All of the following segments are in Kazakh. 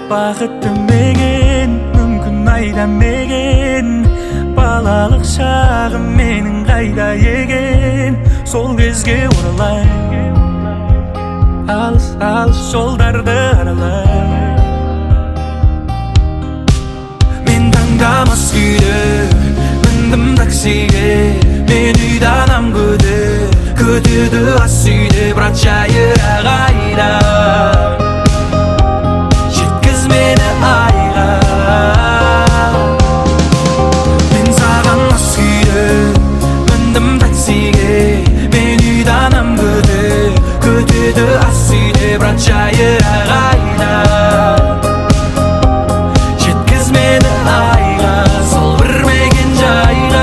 бақыт тілмеген, мүмкін айдамеген. Балалық шағым менің қайда екен, сол кезге оралайын. Алыс алыс жолдарды аралай. Мен таңдамас күйде міндім таксиге, мен үйді анам күтеді ас үйде. Брат жайырақ айда, жеткіз мені айға. Мен саған мас күйде міндім таксиге, мен үйді анам күтеді ас үйде. Брат жайырақ айда, жеткіз мені айға, сол білмеген жайға.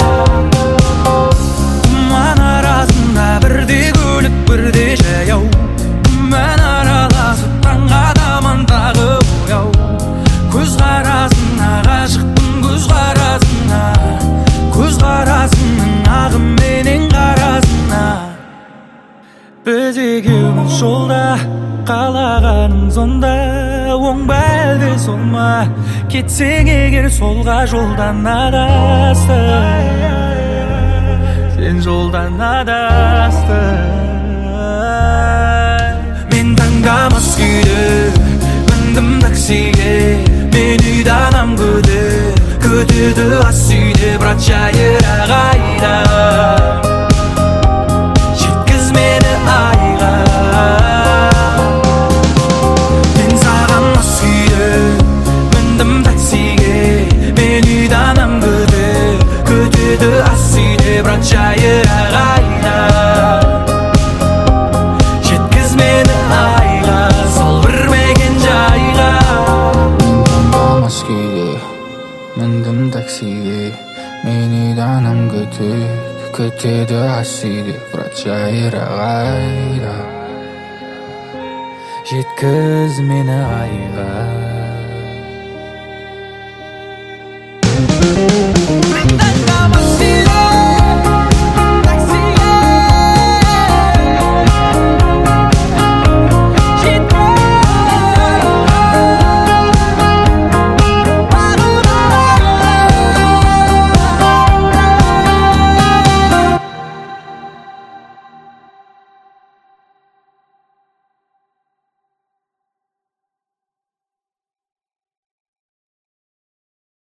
Тұман арасында бірде көлік бірде жаяу, мен араласып таңға таман тағы ояу. Көз қарасыңа ғашықпын, көз қарасыңа, көз қарасыңның ағыменен қарасыңа. Біз екеуміз жолда, қалағаның сонда. Оң ба әлде сол ма, кетсең егер солға жолдан адастың. Сен жолдан адастың. Мен таңдамас күйде міндім таксиге, мен үйді анам күтеді ас үйде. Брат жайырақ айда, жеткіз мені айға. Мен саған мас күйде міндім таксиге, мен үйді анам күтеді ас үйде. Брат жайырақ айда, жеткіз мені айға, сол білмеген жайға. Мен таңдамас күйде міндім таксиге, мен үйді анам күтеді ас үйде. Брат жайырақ айда, жеткіз мені айға.